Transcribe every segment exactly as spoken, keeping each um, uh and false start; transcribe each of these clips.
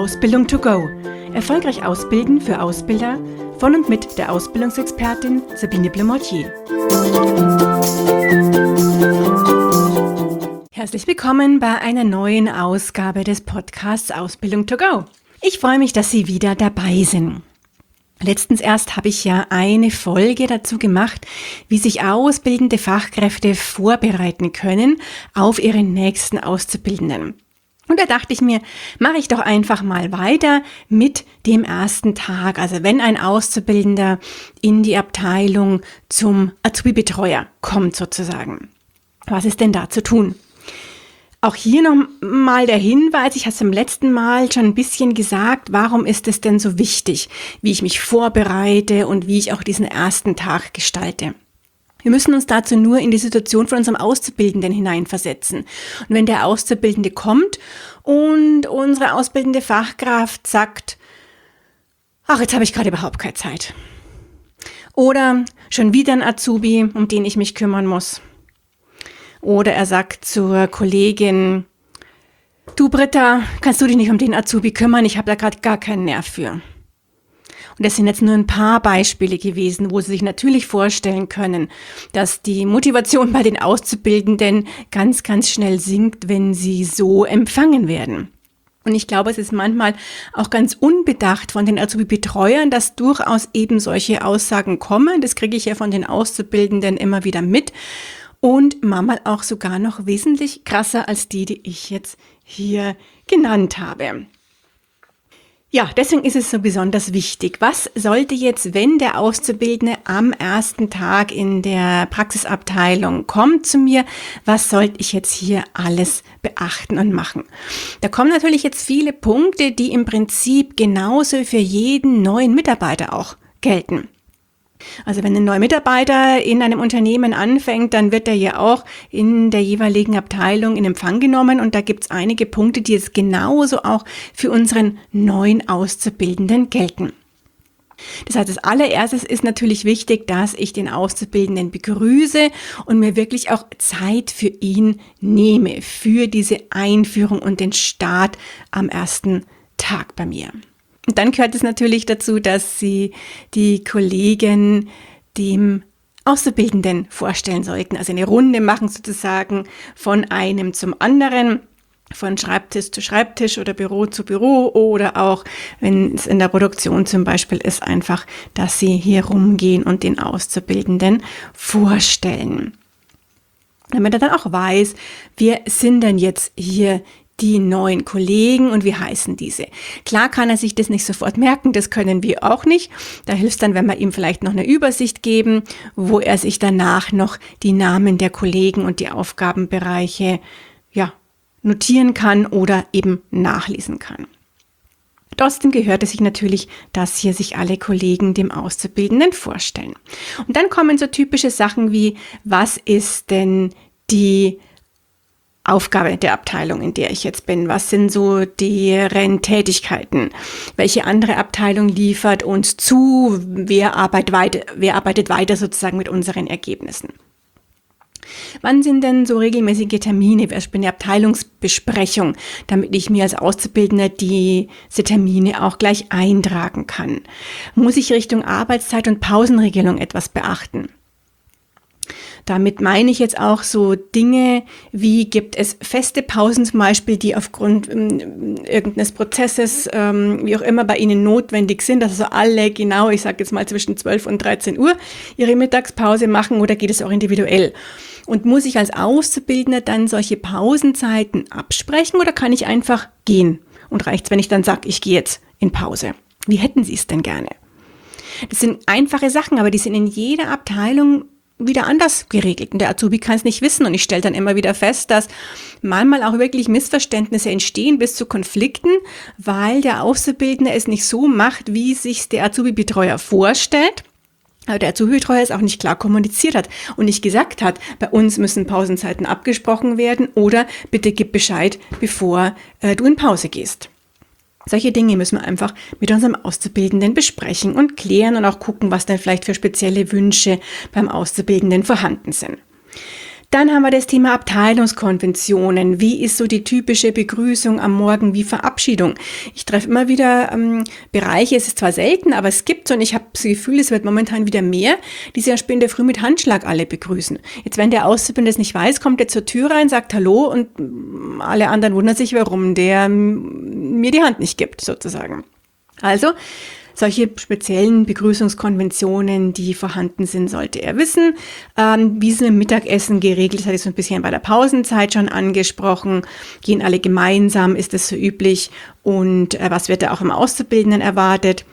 Ausbildung to go. Erfolgreich ausbilden für Ausbilder von und mit der Ausbildungsexpertin Sabine Blemortier. Herzlich willkommen bei einer neuen Ausgabe des Podcasts Ausbildung to go. Ich freue mich, dass Sie wieder dabei sind. Letztens erst habe ich ja eine Folge dazu gemacht, wie sich ausbildende Fachkräfte vorbereiten können auf ihre nächsten Auszubildenden. Und da dachte ich mir, mache ich doch einfach mal weiter mit dem ersten Tag. Also wenn ein Auszubildender in die Abteilung zum Azubi-Betreuer kommt sozusagen. Was ist denn da zu tun? Auch hier nochmal der Hinweis, ich hatte es im letzten Mal schon ein bisschen gesagt, warum ist es denn so wichtig, wie ich mich vorbereite und wie ich auch diesen ersten Tag gestalte. Wir müssen uns dazu nur in die Situation von unserem Auszubildenden hineinversetzen. Und wenn der Auszubildende kommt und unsere ausbildende Fachkraft sagt, ach, jetzt habe ich gerade überhaupt keine Zeit. Oder schon wieder ein Azubi, um den ich mich kümmern muss. Oder er sagt zur Kollegin, du Britta, kannst du dich nicht um den Azubi kümmern? Ich habe da gerade gar keinen Nerv für. Und das sind jetzt nur ein paar Beispiele gewesen, wo Sie sich natürlich vorstellen können, dass die Motivation bei den Auszubildenden ganz, ganz schnell sinkt, wenn sie so empfangen werden. Und ich glaube, es ist manchmal auch ganz unbedacht von den Azubi-Betreuern, dass durchaus eben solche Aussagen kommen. Das kriege ich ja von den Auszubildenden immer wieder mit. Und manchmal auch sogar noch wesentlich krasser als die, die ich jetzt hier genannt habe. Ja, deswegen ist es so besonders wichtig. Was sollte jetzt, wenn der Auszubildende am ersten Tag in der Praxisabteilung kommt zu mir, was sollte ich jetzt hier alles beachten und machen? Da kommen natürlich jetzt viele Punkte, die im Prinzip genauso für jeden neuen Mitarbeiter auch gelten. Also wenn ein neuer Mitarbeiter in einem Unternehmen anfängt, dann wird er ja auch in der jeweiligen Abteilung in Empfang genommen und da gibt es einige Punkte, die jetzt genauso auch für unseren neuen Auszubildenden gelten. Das heißt, als allererstes ist natürlich wichtig, dass ich den Auszubildenden begrüße und mir wirklich auch Zeit für ihn nehme, für diese Einführung und den Start am ersten Tag bei mir. Und dann gehört es natürlich dazu, dass Sie die Kollegen dem Auszubildenden vorstellen sollten. Also eine Runde machen sozusagen von einem zum anderen, von Schreibtisch zu Schreibtisch oder Büro zu Büro oder auch, wenn es in der Produktion zum Beispiel ist, einfach, dass Sie hier rumgehen und den Auszubildenden vorstellen. Damit er dann auch weiß, wer sind denn jetzt hier die neuen Kollegen und wie heißen diese. Klar kann er sich das nicht sofort merken, das können wir auch nicht. Da hilft es dann, wenn wir ihm vielleicht noch eine Übersicht geben, wo er sich danach noch die Namen der Kollegen und die Aufgabenbereiche ja, notieren kann oder eben nachlesen kann. Trotzdem gehört es sich natürlich, dass hier sich alle Kollegen dem Auszubildenden vorstellen. Und dann kommen so typische Sachen wie, was ist denn die Aufgabe der Abteilung, in der ich jetzt bin? Was sind so deren Tätigkeiten? Welche andere Abteilung liefert uns zu? Wer arbeitet weiter, wer arbeitet weiter sozusagen mit unseren Ergebnissen? Wann sind denn so regelmäßige Termine, zum Beispiel eine Abteilungsbesprechung, damit ich mir als Auszubildender diese Termine auch gleich eintragen kann? Muss ich Richtung Arbeitszeit und Pausenregelung etwas beachten? Damit meine ich jetzt auch so Dinge wie, gibt es feste Pausen zum Beispiel, die aufgrund ähm, irgendeines Prozesses, ähm, wie auch immer, bei Ihnen notwendig sind, dass also alle genau, ich sage jetzt mal zwischen zwölf und dreizehn Uhr ihre Mittagspause machen oder geht es auch individuell? Und muss ich als Auszubildender dann solche Pausenzeiten absprechen oder kann ich einfach gehen? Und reicht's, wenn ich dann sage, ich gehe jetzt in Pause? Wie hätten Sie es denn gerne? Das sind einfache Sachen, aber die sind in jeder Abteilung wieder anders geregelt. Und der Azubi kann es nicht wissen. Und ich stelle dann immer wieder fest, dass manchmal auch wirklich Missverständnisse entstehen bis zu Konflikten, weil der Auszubildende es nicht so macht, wie sich der Azubi-Betreuer vorstellt. Aber der Azubi-Betreuer es auch nicht klar kommuniziert hat und nicht gesagt hat, bei uns müssen Pausenzeiten abgesprochen werden oder bitte gib Bescheid, bevor äh, du in Pause gehst. Solche Dinge müssen wir einfach mit unserem Auszubildenden besprechen und klären und auch gucken, was dann vielleicht für spezielle Wünsche beim Auszubildenden vorhanden sind. Dann haben wir das Thema Abteilungskonventionen. Wie ist so die typische Begrüßung am Morgen wie Verabschiedung? Ich treffe immer wieder ähm, Bereiche, es ist zwar selten, aber es gibt so, und ich habe das Gefühl, es wird momentan wieder mehr, die sich ja später in der Früh mit Handschlag alle begrüßen. Jetzt, wenn der Auszubildende es nicht weiß, kommt er zur Tür rein, sagt Hallo und alle anderen wundern sich, warum der mir die Hand nicht gibt, sozusagen. Also, solche speziellen Begrüßungskonventionen, die vorhanden sind, sollte er wissen. Ähm, wie ist es im Mittagessen geregelt? Das hatte ich so ein bisschen bei der Pausenzeit schon angesprochen. Gehen alle gemeinsam? Ist das so üblich? Und äh, was wird da auch im Auszubildenden erwartet?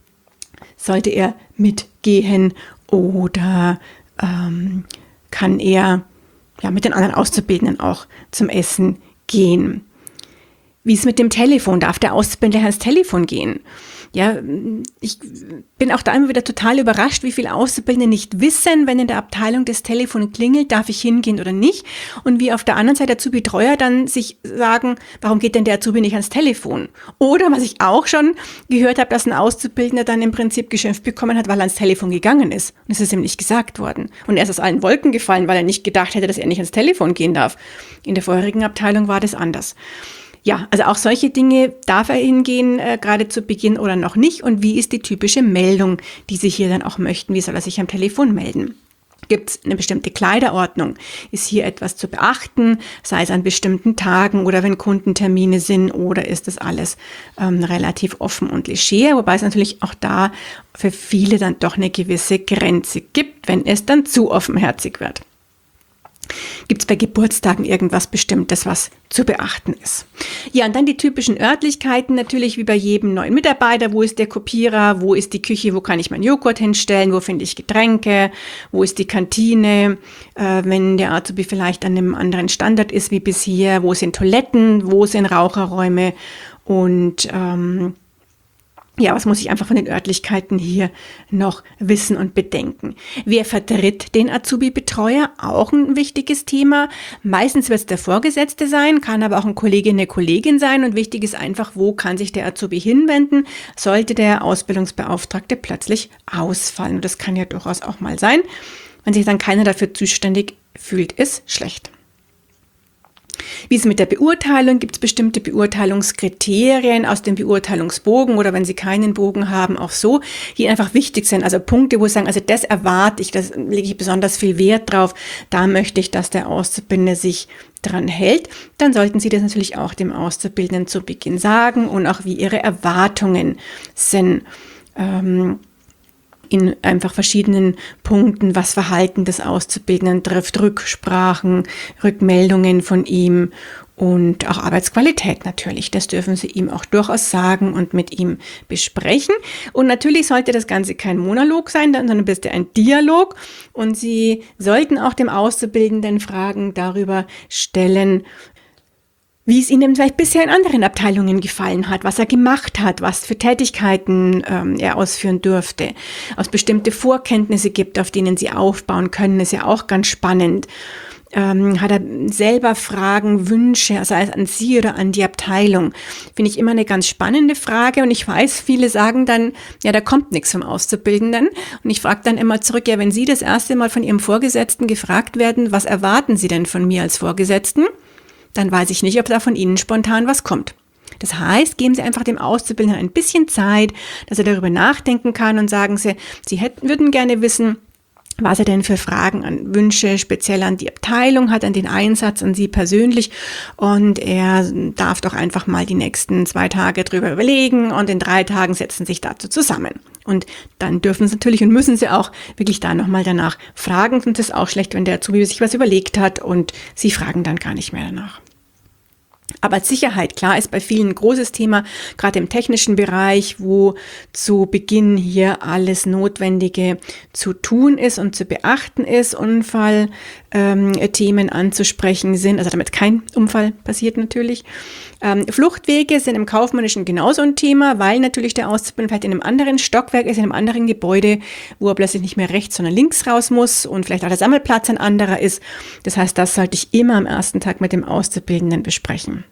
Sollte er mitgehen oder ähm, kann er ja, mit den anderen Auszubildenden auch zum Essen gehen? Wie ist mit dem Telefon? Darf der Auszubildende ans Telefon gehen? Ja, ich bin auch da immer wieder total überrascht, wie viele Auszubildende nicht wissen, wenn in der Abteilung das Telefon klingelt, darf ich hingehen oder nicht? Und wie auf der anderen Seite Azubi-Betreuer dann sich sagen, warum geht denn der Azubi nicht ans Telefon? Oder was ich auch schon gehört habe, dass ein Auszubildender dann im Prinzip geschimpft bekommen hat, weil er ans Telefon gegangen ist. Und es ist ihm nicht gesagt worden. Und er ist aus allen Wolken gefallen, weil er nicht gedacht hätte, dass er nicht ans Telefon gehen darf. In der vorherigen Abteilung war das anders. Ja, also auch solche Dinge, darf er hingehen, äh, gerade zu Beginn oder noch nicht? Und wie ist die typische Meldung, die Sie hier dann auch möchten? Wie soll er sich am Telefon melden? Gibt es eine bestimmte Kleiderordnung? Ist hier etwas zu beachten, sei es an bestimmten Tagen oder wenn Kundentermine sind, oder ist das alles ähm, relativ offen und leger? Wobei es natürlich auch da für viele dann doch eine gewisse Grenze gibt, wenn es dann zu offenherzig wird. Gibt es bei Geburtstagen irgendwas Bestimmtes, was zu beachten ist? Ja, und dann die typischen Örtlichkeiten, natürlich wie bei jedem neuen Mitarbeiter. Wo ist der Kopierer? Wo ist die Küche? Wo kann ich meinen Joghurt hinstellen? Wo finde ich Getränke? Wo ist die Kantine? Äh, wenn der Azubi vielleicht an einem anderen Standort ist wie bisher. Wo sind Toiletten? Wo sind Raucherräume? Und ähm, ja, was muss ich einfach von den Örtlichkeiten hier noch wissen und bedenken? Wer vertritt den Azubi-Betreuer? Auch ein wichtiges Thema. Meistens wird es der Vorgesetzte sein, kann aber auch ein Kollege, eine Kollegin sein. Und wichtig ist einfach, wo kann sich der Azubi hinwenden, sollte der Ausbildungsbeauftragte plötzlich ausfallen. Und das kann ja durchaus auch mal sein. Wenn sich dann keiner dafür zuständig fühlt, ist schlecht. Wie ist es mit der Beurteilung? Gibt es bestimmte Beurteilungskriterien aus dem Beurteilungsbogen oder wenn Sie keinen Bogen haben, auch so, die einfach wichtig sind? Also Punkte, wo Sie sagen, also das erwarte ich, das lege ich besonders viel Wert drauf, da möchte ich, dass der Auszubildende sich dran hält. Dann sollten Sie das natürlich auch dem Auszubildenden zu Beginn sagen und auch wie Ihre Erwartungen sind. Ähm, in einfach verschiedenen Punkten, was Verhalten des Auszubildenden trifft, Rücksprachen, Rückmeldungen von ihm und auch Arbeitsqualität natürlich. Das dürfen Sie ihm auch durchaus sagen und mit ihm besprechen. Und natürlich sollte das Ganze kein Monolog sein, sondern bitte ein Dialog. Und Sie sollten auch dem Auszubildenden Fragen darüber stellen, wie es Ihnen vielleicht bisher in anderen Abteilungen gefallen hat, was er gemacht hat, was für Tätigkeiten ähm, er ausführen dürfte, ob es bestimmte Vorkenntnisse gibt, auf denen Sie aufbauen können, ist ja auch ganz spannend. Ähm, hat er selber Fragen, Wünsche, sei es an Sie oder an die Abteilung? Finde ich immer eine ganz spannende Frage und ich weiß, viele sagen dann, ja, da kommt nichts vom Auszubildenden und ich frage dann immer zurück, ja, wenn Sie das erste Mal von Ihrem Vorgesetzten gefragt werden, was erwarten Sie denn von mir als Vorgesetzten? Dann weiß ich nicht, ob da von Ihnen spontan was kommt. Das heißt, geben Sie einfach dem Auszubildenden ein bisschen Zeit, dass er darüber nachdenken kann und sagen Sie, Sie hätten, würden gerne wissen, was er denn für Fragen an Wünsche speziell an die Abteilung hat, an den Einsatz, an Sie persönlich. Und er darf doch einfach mal die nächsten zwei Tage drüber überlegen und in drei Tagen setzen sich dazu zusammen. Und dann dürfen Sie natürlich und müssen Sie auch wirklich da nochmal danach fragen. Und es ist auch schlecht, wenn der Azubi sich was überlegt hat und Sie fragen dann gar nicht mehr danach. Aber Sicherheit, klar, ist bei vielen ein großes Thema, gerade im technischen Bereich, wo zu Beginn hier alles Notwendige zu tun ist und zu beachten ist, Unfallthemen ähm, anzusprechen sind, also damit kein Unfall passiert natürlich. Ähm, Fluchtwege sind im Kaufmännischen genauso ein Thema, weil natürlich der Auszubildende vielleicht in einem anderen Stockwerk ist, in einem anderen Gebäude, wo er plötzlich nicht mehr rechts, sondern links raus muss und vielleicht auch der Sammelplatz ein anderer ist. Das heißt, das sollte ich immer am ersten Tag mit dem Auszubildenden besprechen.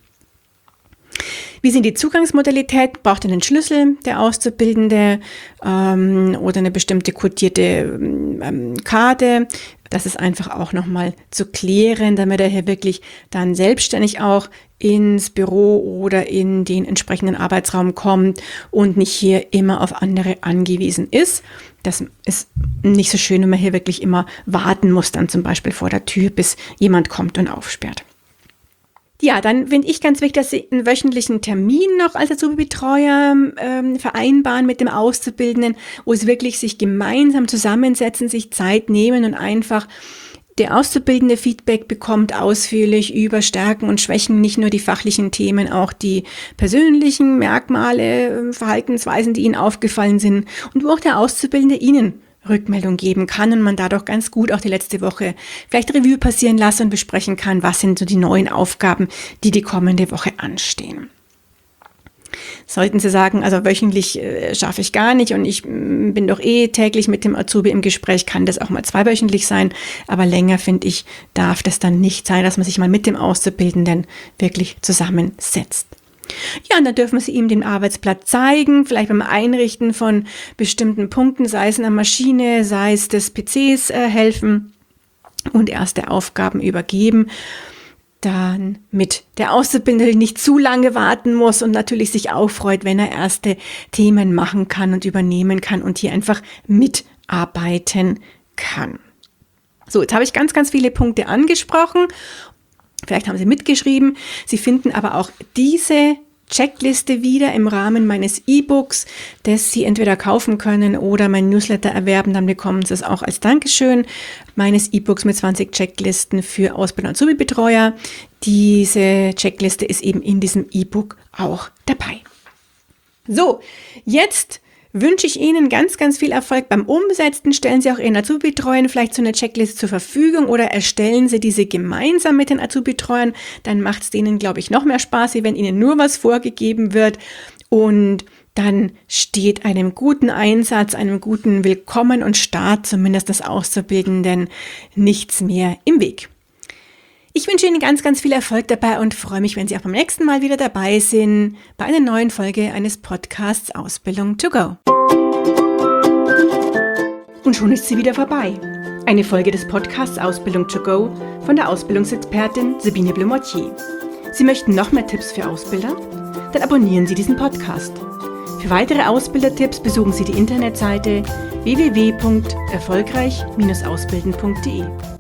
Wie sind die Zugangsmodalität? Braucht er einen Schlüssel, der Auszubildende, ähm, oder eine bestimmte kodierte ähm, Karte? Das ist einfach auch nochmal zu klären, damit er hier wirklich dann selbstständig auch ins Büro oder in den entsprechenden Arbeitsraum kommt und nicht hier immer auf andere angewiesen ist. Das ist nicht so schön, wenn man hier wirklich immer warten muss, dann zum Beispiel vor der Tür, bis jemand kommt und aufsperrt. Ja, dann finde ich ganz wichtig, dass Sie einen wöchentlichen Termin noch als Azubi-Betreuer ähm, vereinbaren mit dem Auszubildenden, wo Sie wirklich sich gemeinsam zusammensetzen, sich Zeit nehmen und einfach der Auszubildende Feedback bekommt ausführlich über Stärken und Schwächen, nicht nur die fachlichen Themen, auch die persönlichen Merkmale, Verhaltensweisen, die Ihnen aufgefallen sind und wo auch der Auszubildende Ihnen Rückmeldung geben kann und man dadurch ganz gut auch die letzte Woche vielleicht Revue passieren lassen und besprechen kann, was sind so die neuen Aufgaben, die die kommende Woche anstehen. Sollten Sie sagen, also wöchentlich äh, schaffe ich gar nicht und ich m, bin doch eh täglich mit dem Azubi im Gespräch, kann das auch mal zweiwöchentlich sein, aber länger, finde ich, darf das dann nicht sein, dass man sich mal mit dem Auszubildenden wirklich zusammensetzt. Ja, und dann dürfen Sie ihm den Arbeitsplatz zeigen, vielleicht beim Einrichten von bestimmten Punkten, sei es in der Maschine, sei es des P Cs äh, helfen und erste Aufgaben übergeben. Dann mit der Auszubildende nicht zu lange warten muss und natürlich sich auch freut, wenn er erste Themen machen kann und übernehmen kann und hier einfach mitarbeiten kann. So, jetzt habe ich ganz, ganz viele Punkte angesprochen. Vielleicht haben Sie mitgeschrieben. Sie finden aber auch diese Checkliste wieder im Rahmen meines E-Books, das Sie entweder kaufen können oder mein Newsletter erwerben. Dann bekommen Sie es auch als Dankeschön meines E-Books mit zwanzig Checklisten für Ausbilder und Azubi-Betreuer. Diese Checkliste ist eben in diesem E-Book auch dabei. So, jetzt wünsche ich Ihnen ganz, ganz viel Erfolg beim Umsetzen. Stellen Sie auch Ihren Azubi-Betreuern vielleicht so eine Checkliste zur Verfügung oder erstellen Sie diese gemeinsam mit den Azubi-Betreuern. Dann macht es denen, glaube ich, noch mehr Spaß, wenn Ihnen nur was vorgegeben wird. Und dann steht einem guten Einsatz, einem guten Willkommen und Start, zumindest des Auszubildenden, nichts mehr im Weg. Ich wünsche Ihnen ganz, ganz viel Erfolg dabei und freue mich, wenn Sie auch beim nächsten Mal wieder dabei sind bei einer neuen Folge eines Podcasts Ausbildung to go. Und schon ist sie wieder vorbei. Eine Folge des Podcasts Ausbildung to go von der Ausbildungsexpertin Sabine Blumottier. Sie möchten noch mehr Tipps für Ausbilder? Dann abonnieren Sie diesen Podcast. Für weitere Ausbildertipps besuchen Sie die Internetseite w w w punkt erfolgreich Bindestrich ausbilden punkt d e.